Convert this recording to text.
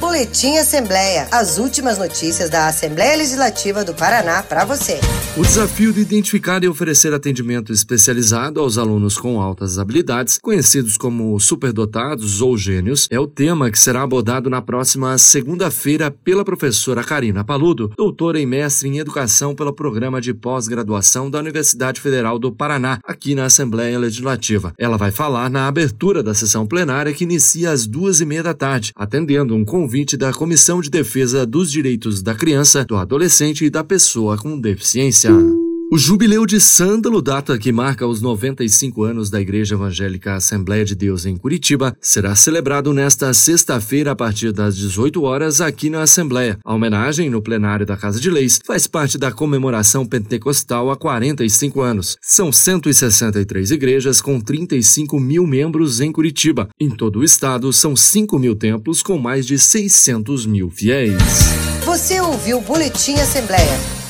Boletim Assembleia, as últimas notícias da Assembleia Legislativa do Paraná para você. O desafio de identificar e oferecer atendimento especializado aos alunos com altas habilidades, conhecidos como superdotados ou gênios, é o tema que será abordado na próxima segunda-feira pela professora Karina Paludo, doutora e mestre em Educação pelo Programa de Pós-Graduação da Universidade Federal do Paraná, aqui na Assembleia Legislativa. Ela vai falar na abertura da sessão plenária que inicia às 2h30 da tarde, atendendo um convite da Comissão de Defesa dos Direitos da Criança, do Adolescente e da Pessoa com Deficiência. O Jubileu de Sândalo, data que marca os 95 anos da Igreja Evangélica Assembleia de Deus em Curitiba, será celebrado nesta sexta-feira a partir das 18 horas aqui na Assembleia. A homenagem no plenário da Casa de Leis faz parte da comemoração pentecostal há 45 anos. São 163 igrejas com 35 mil membros em Curitiba. Em todo o estado, são 5 mil templos com mais de 600 mil fiéis. Você ouviu o Boletim Assembleia.